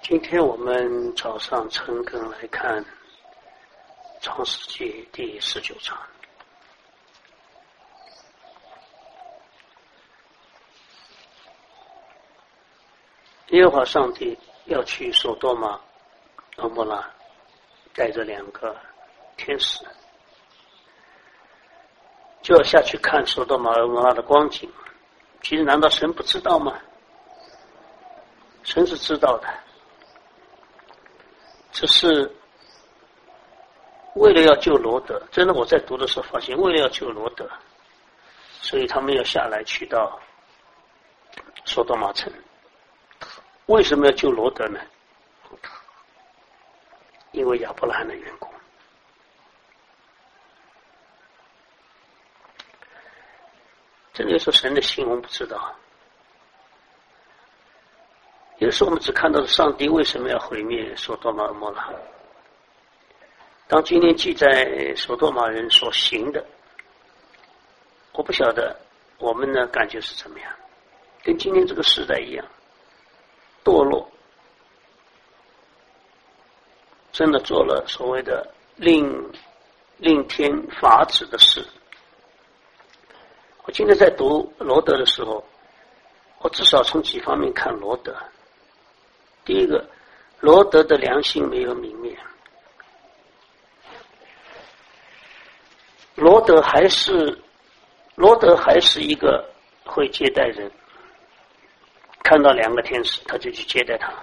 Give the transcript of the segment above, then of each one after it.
今天我们早上晨更来看创世纪第19章。耶和华上帝要去索多玛、蛾摩拉，带着2个天使，就要下去看索多玛、蛾摩拉的光景。其实难道神不知道吗？神是知道的，只是为了要救罗德，真的我在读的时候发现，为了要救罗德，所以他们要下来去到索多玛城。为什么要救罗德呢？因为亚伯拉罕的缘故。真的有时候神的心我们不知道，有时候我们只看到了上帝为什么要毁灭索多玛、蛾摩拉。当今天记载索多玛人所行的，我不晓得我们的感觉是怎么样，跟今天这个时代一样堕落，真的做了所谓的令天法子的事。我今天在读罗德的时候，我至少从几方面看罗德。第一个，罗德的良心没有泯灭，罗德还是一个会接待人，看到2个天使他就去接待他，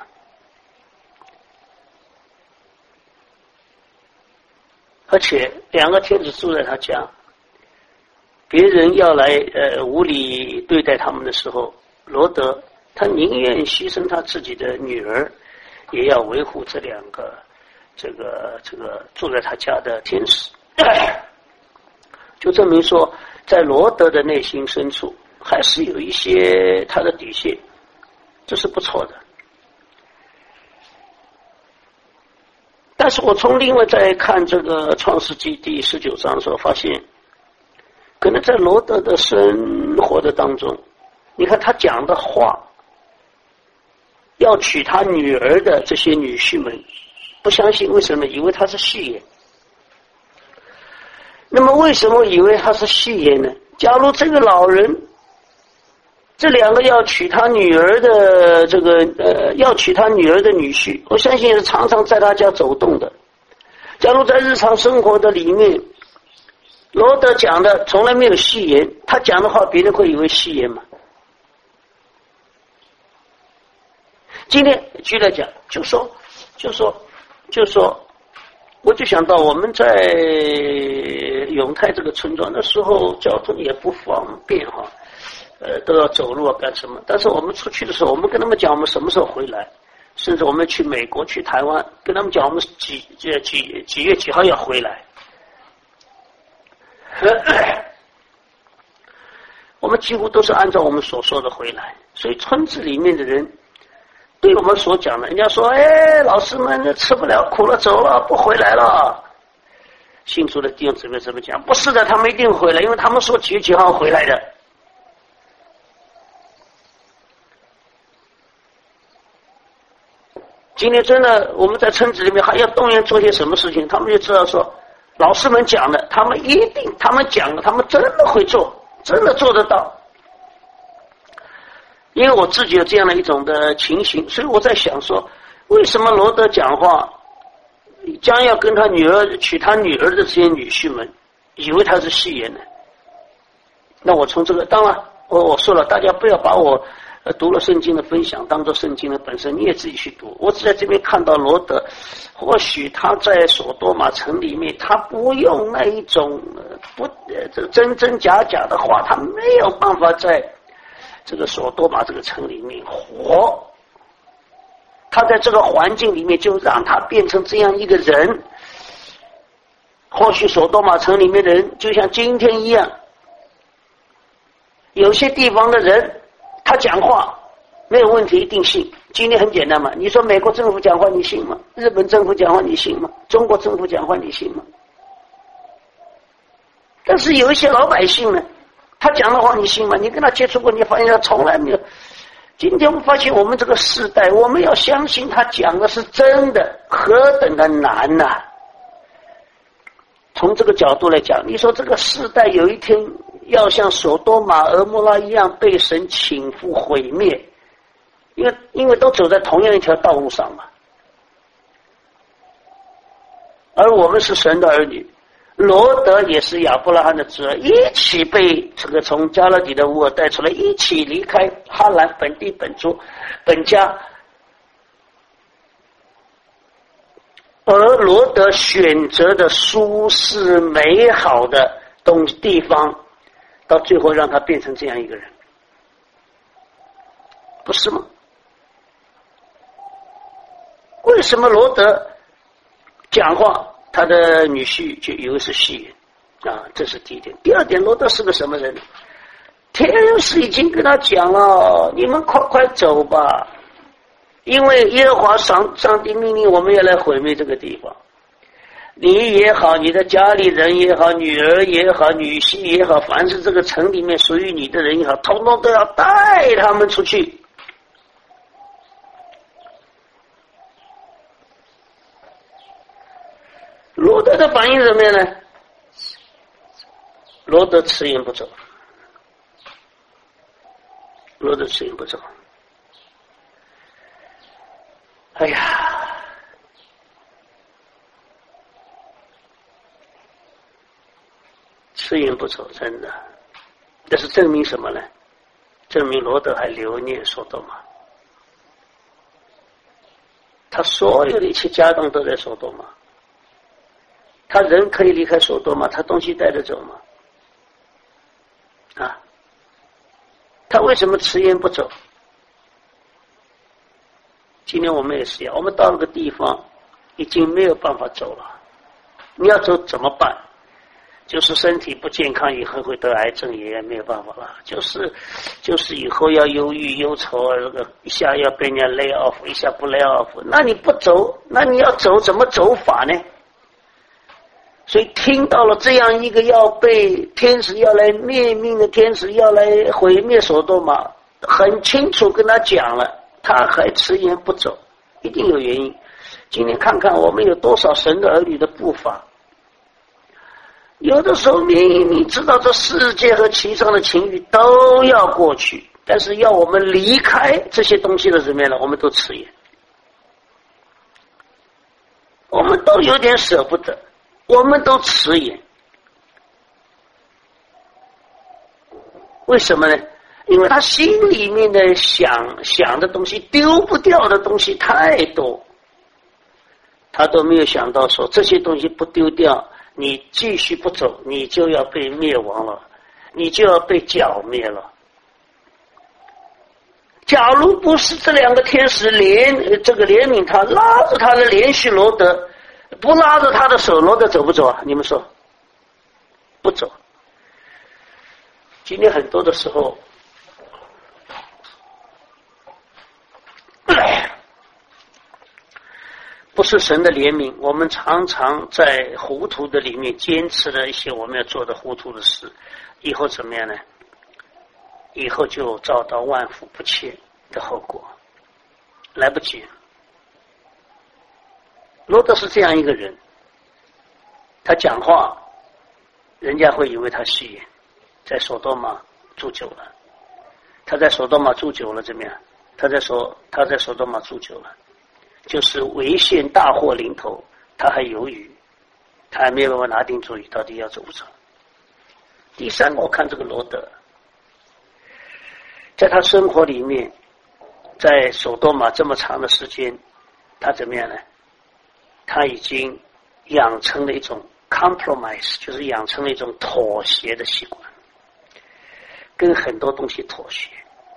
而且2个天使住在他家，别人要来无理对待他们的时候，罗德他宁愿牺牲他自己的女儿，也要维护这2个这个住在他家的天使。就证明说，在罗德的内心深处还是有一些他的底线，这是不错的。但是我从另外再看这个创世纪第19章的时候，发现可能在罗德的生活的当中，你看他讲的话，要娶他女儿的这些女婿们不相信，为什么？以为他是戏言。那么为什么以为他是戏言呢？假如这个老人，这2个要娶他女儿的要娶他女儿的女婿，我相信是常常在他家走动的。假如在日常生活的里面，罗德讲的从来没有戏言，他讲的话别人会以为戏言吗？今天举来讲，就说，我就想到我们在永泰这个村庄的时候，交通也不方便哈，都要走路啊干什么？但是我们出去的时候，我们跟他们讲我们什么时候回来，甚至我们去美国、去台湾，跟他们讲我们几月几号要回来。我们几乎都是按照我们所说的回来，所以村子里面的人对我们所讲的，人家说老师们吃不了苦了，走了，不回来了。信主的弟兄姊妹怎么讲？不是的，他们一定回来，因为他们说几月几号回来的。今天真的我们在村子里面还要动员做些什么事情，他们就知道说老师们讲的，他们讲的，他们真的会做，真的做得到。因为我自己有这样的一种的情形，所以我在想说，为什么罗德讲话将要跟他女儿娶他女儿的这些女婿们以为他是戏言呢？那我从这个，当然我说了，大家不要把我读了圣经的分享当作圣经的本身，你也自己去读。我只在这边看到罗德，或许他在索多玛城里面，他不用那一种这个真真假假的话，他没有办法在这个索多玛这个城里面活。他在这个环境里面就让他变成这样一个人。或许索多玛城里面的人就像今天一样，有些地方的人他讲话没有问题，一定信。今天很简单嘛，你说美国政府讲话你信吗？日本政府讲话你信吗？中国政府讲话你信吗？但是有一些老百姓呢，他讲的话你信吗？你跟他接触过，你发现他从来没有今天我们发现，我们这个世代，我们要相信他讲的是真的，何等的难呐！从这个角度来讲，你说这个世代有一天要像索多玛、俄摩拉一样被神倾覆毁灭，因为都走在同样一条道路上嘛。而我们是神的儿女，罗德也是亚伯拉罕的子儿，一起被这个从加勒底的乌尔带出来，一起离开哈兰本地本族本家。而罗德选择的舒适美好的地方，到最后让他变成这样一个人，不是吗？为什么罗德讲话他的女婿就以为是戏言啊？这是第一点。第二点，罗德是个什么人？天使已经跟他讲了，你们快快走吧，因为耶和华上帝命令我们要来毁灭这个地方。你也好，你的家里人也好，女儿也好，女婿也好，凡是这个城里面属于你的人也好，统统都要带他们出去。罗德的反应怎么样呢？罗德迟延不走，罗德迟延不走。哎呀，迟延不走，真的，这是证明什么呢？证明罗德还留念索多玛，他所有的一切家当都在索多玛。他人可以离开索多玛，他东西带着走吗？啊，他为什么迟延不走？今天我们也是一样，我们到了个地方已经没有办法走了，你要走怎么办？就是身体不健康，以后会得癌症也没有办法了，就是以后要忧郁忧愁，这个一下要被人家 lay off， 一下不 lay off， 那你不走，那你要走怎么走法呢？所以听到了这样一个要被天使要来灭命的天使要来毁灭索多玛，很清楚跟他讲了，他还迟延不走，一定有原因。今天看看我们有多少神的儿女的步伐，有的时候你知道这世界和其上的情欲都要过去，但是要我们离开这些东西的怎么样呢？我们都迟延，我们都有点舍不得，我们都迟延。为什么呢？因为他心里面的想的东西，丢不掉的东西太多，他都没有想到说这些东西不丢掉，你继续不走，你就要被灭亡了，你就要被剿灭了。假如不是这两个天使怜悯他，拉着他的连续罗德，不拉着他的手，罗德走不走啊？你们说不走。今天很多的时候不是神的怜悯，我们常常在糊涂的里面坚持了一些我们要做的糊涂的事，以后怎么样呢？以后就遭到万福不切的后果，来不及。罗德是这样一个人，他讲话人家会以为他戏言，在索多玛住久了，他在索多玛住久了怎么样？他在索多玛住久了，就是违宪大祸临头，他还犹豫，他还没有办法拿定主意，到底要走不走。第三个，我看这个罗德，在他生活里面，在索多玛这么长的时间，他怎么样呢？他已经养成了一种 compromise， 就是养成了一种妥协的习惯，跟很多东西妥协。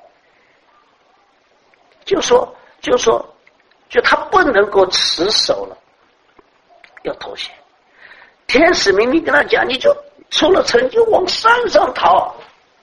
就他不能够持守了，要妥协。天使明明跟他讲，你就出了城就往山上逃，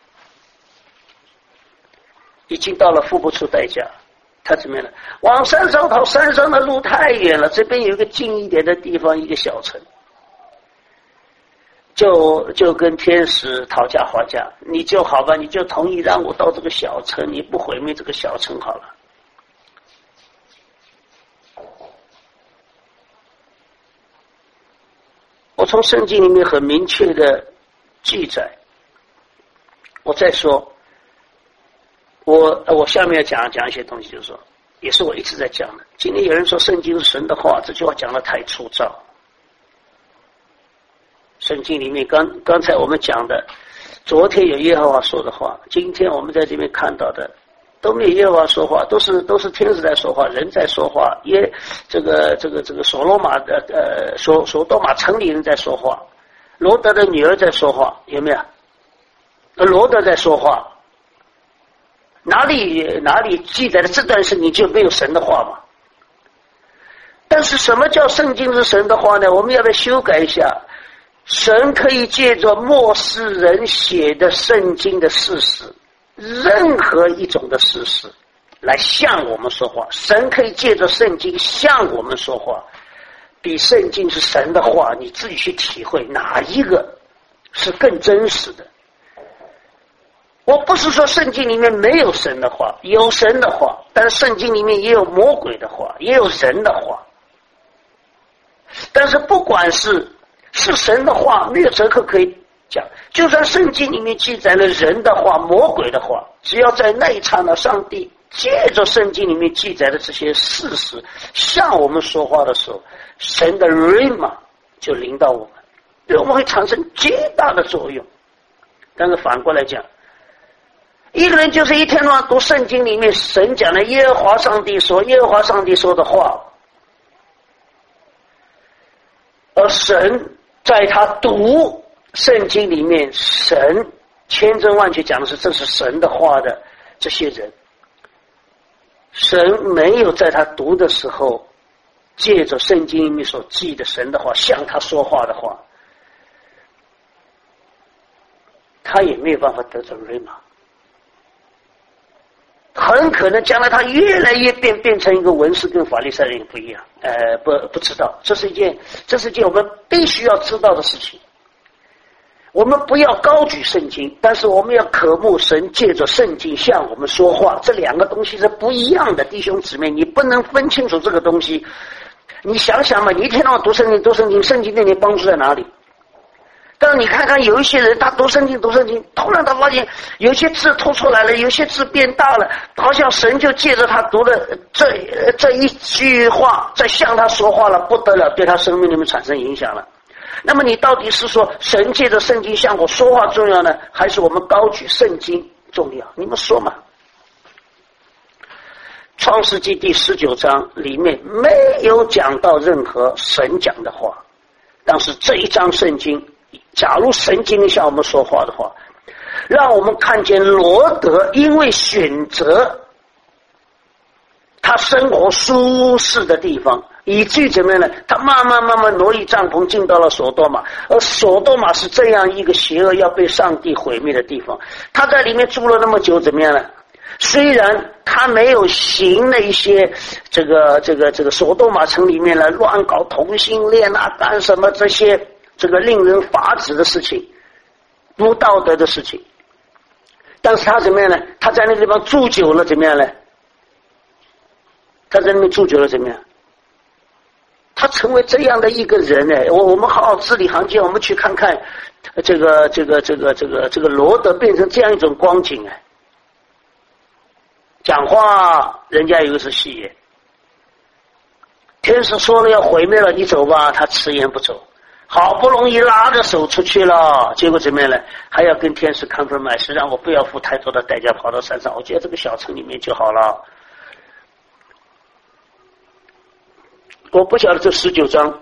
已经到了付不出代价，他怎么样呢？往山上逃，山上的路太远了，这边有一个近一点的地方，一个小城。 就跟天使讨价还价，你就好吧，你就同意让我到这个小城，你不毁灭这个小城好了。我从圣经里面很明确的记载，我再说，我下面要讲一些东西，就是说，也是我一直在讲的。今天有人说圣经是神的话，这句话讲得太粗糙。圣经里面刚才我们讲的，昨天有耶和华说的话，今天我们在这边看到的都没有耶和华说话，都是天使在说话，人在说话，这个所罗马的所多玛城里人在说话，罗德的女儿在说话，有没有？罗德在说话，哪里记载的这段圣经就没有神的话嘛？但是什么叫圣经是神的话呢？我们要不要修改一下？神可以借着末世人写的圣经的事实，任何一种的事实来向我们说话。神可以借着圣经向我们说话，比圣经是神的话，你自己去体会哪一个是更真实的。我不是说圣经里面没有神的话，有神的话，但是圣经里面也有魔鬼的话，也有人的话。但是不管是神的话，没有折扣可以讲。就算圣经里面记载了人的话、魔鬼的话，只要在那一刹那，上帝借着圣经里面记载的这些事实向我们说话的时候，神的 rhema 就临到我们，对我们会产生极大的作用。但是反过来讲，一个人就是一天到晚读圣经里面神讲的耶和华上帝说的话，而神在他读圣经里面，神千真万确讲的是这是神的话的这些人，神没有在他读的时候借着圣经里面所记的神的话向他说话的话，他也没有办法得着瑞玛。很可能将来他越来越变成一个文士，跟法利赛人不一样。不知道，这是一件我们必须要知道的事情。我们不要高举圣经，但是我们要渴慕神借着圣经向我们说话，这两个东西是不一样的，弟兄姊妹，你不能分清楚这个东西。你想想嘛，你一天到晚读圣经，圣经对你帮助在哪里？但是你看看有一些人，他读圣经，突然他发现有些字突出来了，有些字变大了，好像神就借着他读的这一句话在向他说话了，不得了，对他生命里面产生影响了。那么你到底是说神借着圣经向我说话重要呢，还是我们高举圣经重要？你们说嘛？创世纪第19章里面没有讲到任何神讲的话，但是这一章圣经，假如神经向我们说话的话，让我们看见罗德因为选择他生活舒适的地方，以至于怎么样呢？他慢慢挪移帐篷进到了索多玛，而索多玛是这样一个邪恶要被上帝毁灭的地方。他在里面住了那么久，怎么样呢？虽然他没有行了一些这个索多玛城里面来乱搞同性恋啊，干什么这些这个令人发指的事情，不道德的事情，但是他怎么样呢？他在那个地方住久了怎么样呢？他在那边住久了怎么样？他成为这样的一个人呢？我们好好字里行间，我们去看看这个罗德变成这样一种光景啊！讲话人家以为是戏言，天使说了要毁灭了，你走吧，他迟延不走，好不容易拉着手出去了，结果怎么样呢？还要跟天使 compromise， 让我不要付太多的代价跑到山上，我觉得这个小城里面就好了。我不晓得这19章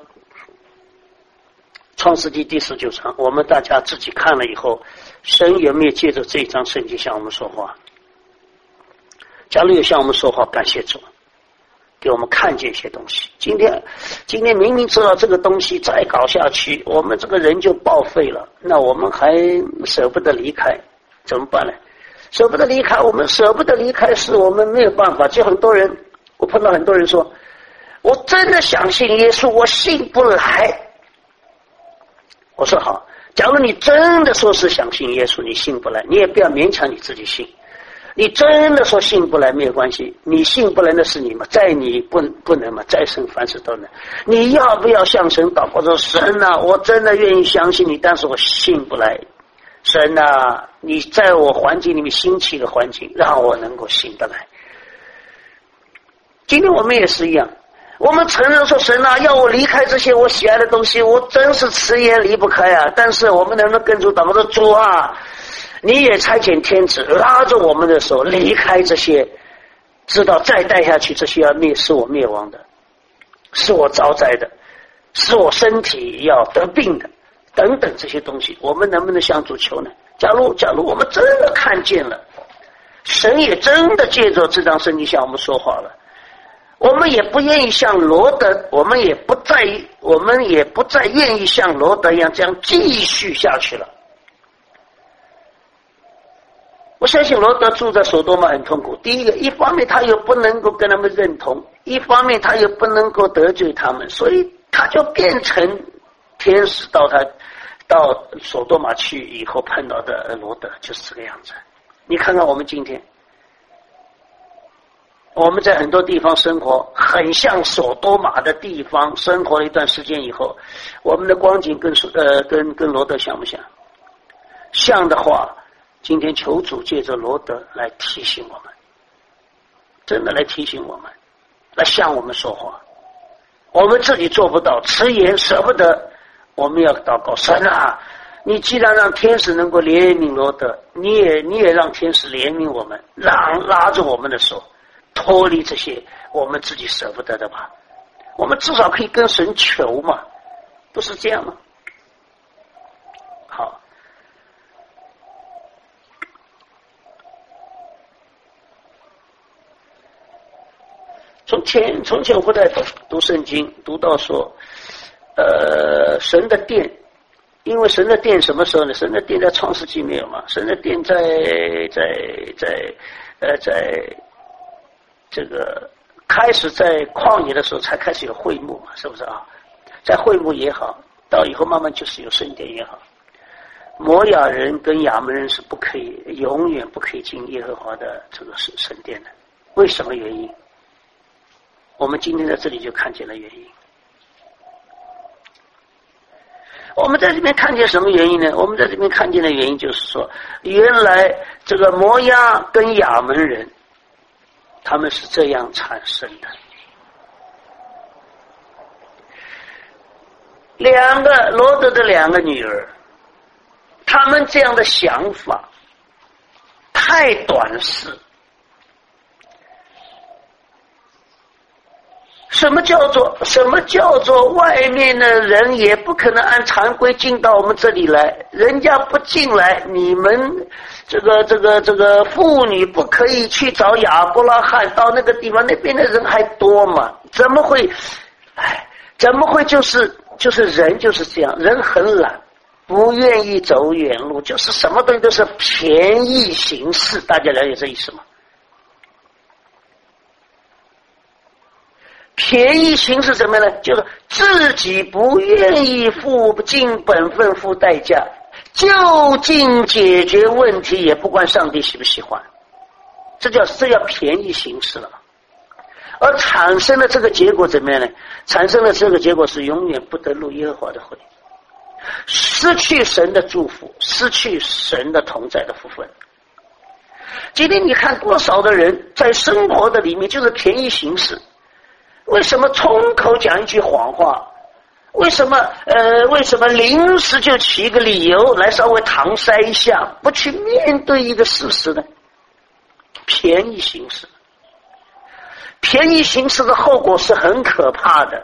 创世纪第19章我们大家自己看了以后，神有没有借着这一章圣经向我们说话？假如有向我们说话，感谢主给我们看见一些东西。今天明明知道这个东西再搞下去我们这个人就报废了，那我们还舍不得离开，怎么办呢？舍不得离开，我们舍不得离开是我们没有办法。就很多人，我碰到很多人说，我真的想信耶稣，我信不来。我说好， 假如你真的说是想信耶稣，你信不来，你也不要勉强你自己信。你真的说信不来没有关系，你信不来的是你嘛，在你不能嘛，在神凡事都能。你要不要向神祷告说，神啊，我真的愿意相信你，但是我信不来。神啊，你在我环境里面兴起的环境，让我能够信得来。今天我们也是一样，我们承认说，神啊，要我离开这些我喜爱的东西，我真是迟延离不开啊。但是我们能不能跟主祷告说，主啊，你也差遣天子拉着我们的手离开这些，知道再带下去这些要是我灭亡的，是我招灾的，是我身体要得病的等等这些东西，我们能不能向主求呢？假如我们真的看见了，神也真的借着这张圣经向我们说话了，我们也不愿意像罗德，我们也不再愿意像罗德一样这样继续下去了。我相信罗德住在所多玛很痛苦。第一个，一方面他又不能够跟他们认同，一方面他又不能够得罪他们，所以他就变成天使到所多玛去以后碰到的罗德就是这个样子。你看看我们今天，我们在很多地方生活，很像所多玛的地方生活了一段时间以后，我们的光景跟罗德像不像？像的话，今天求主借着罗德来提醒我们，真的来提醒我们，来向我们说话。我们自己做不到，迟延舍不得，我们要祷告，神啊，你既然让天使能够怜悯罗德，你也让天使怜悯我们，拉着我们的手脱离这些我们自己舍不得的吧。我们至少可以跟神求嘛，不是这样吗？好，从前我在读圣经，读到说神的殿，因为神的殿什么时候呢？神的殿在创世纪没有嘛？神的殿在这个开始在旷野的时候才开始有会幕嘛，是不是啊？在会幕也好，到以后慢慢就是有圣殿也好，摩亚人跟亚门人是永远不可以进耶和华的这个圣殿的。为什么原因？我们今天在这里就看见了原因。我们在这边看见什么原因呢？我们在这边看见的原因就是说，原来这个摩押跟亚门人他们是这样产生的。罗德的两个女儿，他们这样的想法太短视。什么叫做外面的人也不可能按常规进到我们这里来，人家不进来，你们这个妇女不可以去找亚伯拉罕，到那个地方那边的人还多嘛？怎么会就是人就是这样，人很懒，不愿意走远路，就是什么东西都是便宜行事，大家了解这意思吗？便宜行是什么呢？就是自己不愿意付尽本分付代价，就近解决问题，也不管上帝喜不喜欢，这叫便宜行事了。而产生的这个结果怎么样呢？产生的这个结果是永远不得入耶和华的会，失去神的祝福，失去神的同在的福分。今天你看多少的人在生活的里面就是便宜行事。为什么冲口讲一句谎话？为什么临时就起一个理由来稍微搪塞一下，不去面对一个事实呢？便宜行事，便宜行事的后果是很可怕的。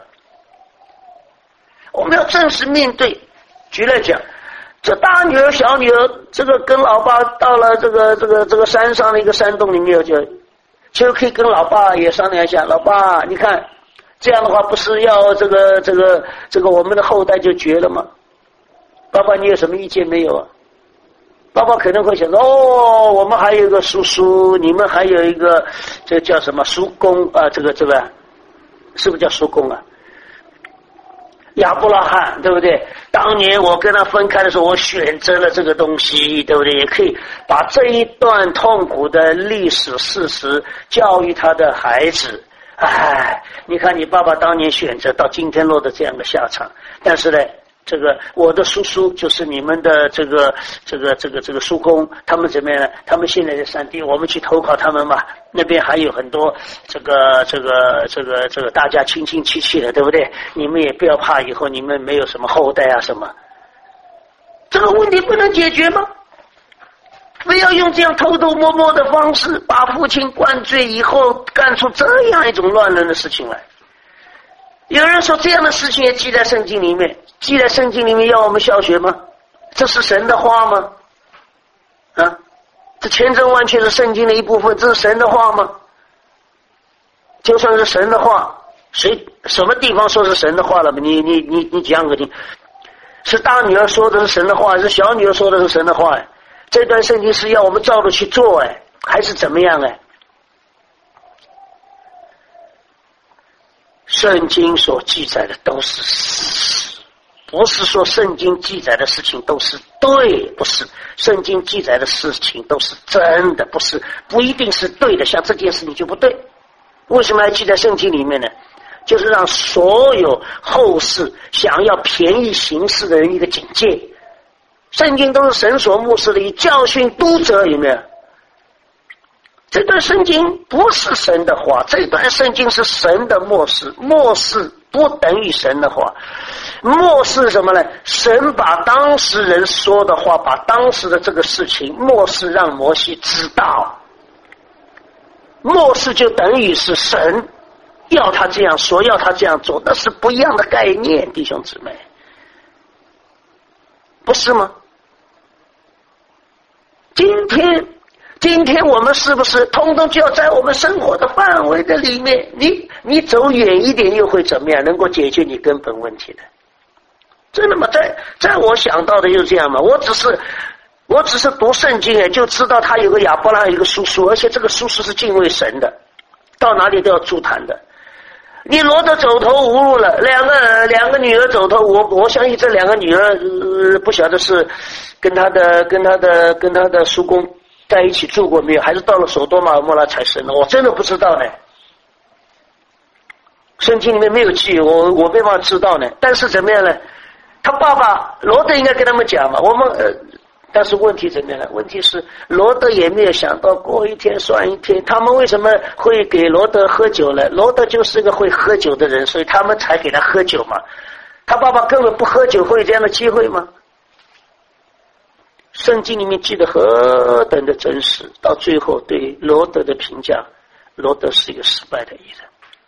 我们要正式面对。举例讲，这大女儿小女儿，这个跟老爸到了这个山上的一个山洞里面，就可以跟老爸也商量一下，老爸，你看这样的话不是要这个我们的后代就绝了吗？爸爸你有什么意见没有啊？爸爸可能会想说，我们还有一个叔叔，你们还有一个这叫什么叔公啊？这个是不是叫叔公啊？ 亚伯拉罕，对不对？当年我跟他分开的时候，我选择了这个东西，对不对？也可以把这一段痛苦的历史事实教育他的孩子。哎，你看你爸爸当年选择到今天落得这样的下场，但是呢，这个我的叔叔就是你们的这个叔公，他们怎么样呢？他们现在在山地，我们去投靠他们吧。那边还有很多这个大家亲亲戚戚的，对不对？你们也不要怕，以后你们没有什么后代啊什么，这个问题不能解决吗？非要用这样偷偷摸摸的方式把父亲灌醉以后，干出这样一种乱伦的事情来。有人说这样的事情也记在圣经里面，记在圣经里面要我们效学吗？这是神的话吗？啊，这千真万确是圣经的一部分，这是神的话吗？就算是神的话，什么地方说是神的话了？你讲给听，是大女儿说的是神的话，是小女儿说的是神的话？这段圣经是要我们照着去做，还是怎么样？圣经所记载的都是事实，不是说圣经记载的事情都是对，不是。圣经记载的事情都是真的，不一定是对的。像这件事情就不对，为什么要记在圣经里面呢？就是让所有后世想要便宜行事的人一个警戒。圣经都是神所默示的，以教训督责，有没有？这段圣经不是神的话，这段圣经是神的默示，默示不等于神的话。默示什么呢？神把当时人说的话，把当时的这个事情默示，让摩西知道。默示就等于是神要他这样说，要他这样做，那是不一样的概念，弟兄姊妹，不是吗？今天我们是不是通通就要在我们生活的范围的里面？你走远一点又会怎么样？能够解决你根本问题的？真的吗？在我想到的就是这样嘛。我只是读圣经就知道他有个亚伯拉罕，有个叔叔，而且这个叔叔是敬畏神的，到哪里都要助谈的。你罗得走投无路了，两个女儿走投无路，我相信这两个女儿不晓得是跟他的叔公在一起住过没有，还是到了索多玛摩拉才生的，我真的不知道呢。圣经里面没有记，我没办法知道呢。但是怎么样呢？他爸爸罗得应该跟他们讲嘛，但是问题怎么样呢？问题是罗得也没有想到过一天算一天，他们为什么会给罗得喝酒呢？罗得就是个会喝酒的人，所以他们才给他喝酒嘛。他爸爸根本不喝酒，会有这样的机会吗？圣经里面记得何等的真实，到最后对罗得的评价，罗得是一个失败的艺人。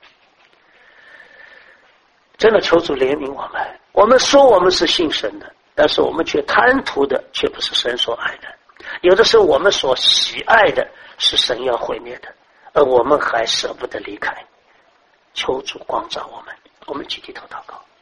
真的求主怜悯我们，我们说我们是信神的，但是我们却贪图的却不是神所爱的。有的时候我们所喜爱的是神要毁灭的，而我们还舍不得离开。求主光照我们，我们集体祷告。